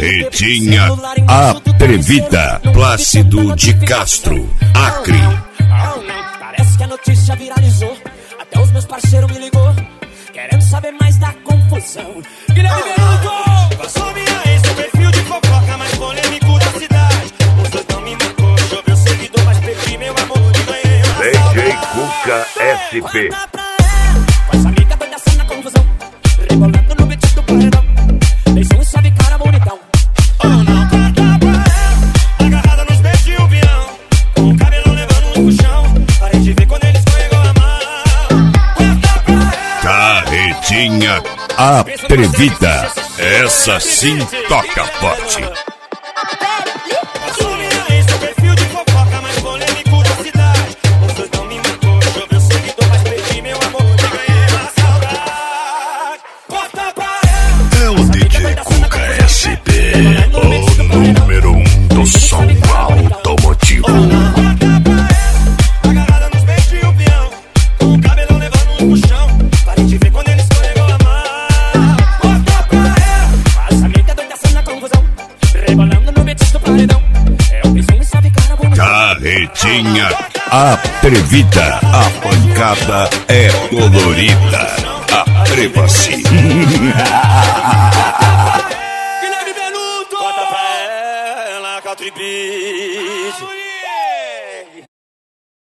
Carretinha Atrevida, Plácido de Castro, Acre. Parece que a notícia viralizou, até os meus parceiros me ligou, querendo saber mais da confusão. Guilherme Beruto! Passou minha ex, o perfil de fofoca mais polêmico da cidade. Os dois não me marcou, choveu seguidor, mas perdi meu amor e ganhei uma DJ Cuca SP. Com essa amiga doida assim na confusão, rebolando no beat do paredão. Beijão e sobe cara bonitão. Oh não, corta pra ela, agarrada nos beijos de um peão, com o cabelo levando um puxão. Parei de ver quando ele escorregou a mão. Corta pra ela. Carretinha Atrevida, essa sim toca forte. Passou minha ex, o perfil de fofoca mais polêmico da cidade. Os dois não me marcou, choveu seguidor, mas perdi meu amor e ganhei uma saudade. Corta pra ela. É o DJ Cuca SP, o número 1 do som automotivo. Corta pra ela, agarrada nos beijos de um peão, com o cabelo levando um puxão. Parei de ver quando ele escorregou a mão. Corta pra ela, essa amiga doida assim na confusão, rebolando no beat do paredão. É o beijão e sobe cara bonitão. Carretinha Atrevida, a pancada é colorida. Atreva-se.